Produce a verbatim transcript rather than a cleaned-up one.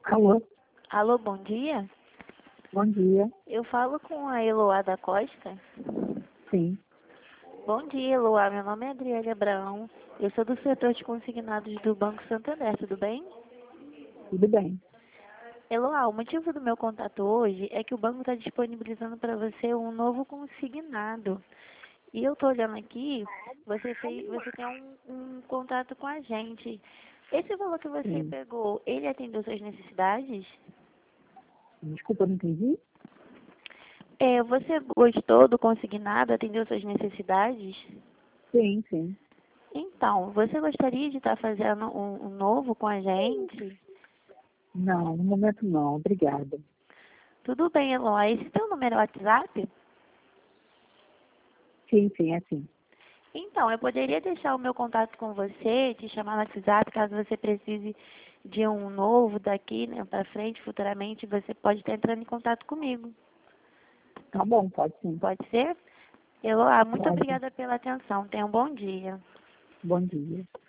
Alô, Alô, bom dia. bom dia. Eu falo com a Eloá da Costa. Sim, Bom dia, Eloá. Meu nome é Adriele Abraão. Eu sou do setor de consignados do Banco Santander, tudo bem? tudo bem. Eloá, o motivo do meu contato hoje é que o banco está disponibilizando para você um novo consignado. E eu estou olhando aqui, você, fez, você tem um, um contrato com a gente. Esse valor que você Sim. pegou, ele atendeu suas necessidades? Desculpa, eu não entendi. É, você gostou do consignado, atendeu suas necessidades? Sim, sim. Então, você gostaria de estar fazendo um, um novo com a gente? Não, no momento não, obrigada. Tudo bem, Eloy. Esse teu número é WhatsApp? Sim, sim, é sim. Então, eu poderia deixar o meu contato com você, te chamar no WhatsApp, caso você precise de um novo daqui, né, para frente, futuramente, você pode estar entrando em contato comigo. Tá bom, pode sim. Pode ser? Eloy, muito Pode. obrigada pela atenção. Tenha um bom dia. Bom dia.